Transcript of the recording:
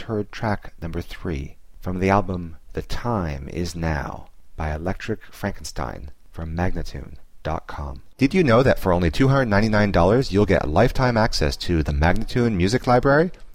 heard track number 3 from the album The Time Is Now by Electric Frankenstein from Magnatune.com. Did you know that for only $299 you'll get lifetime access to the Magnatune Music Library?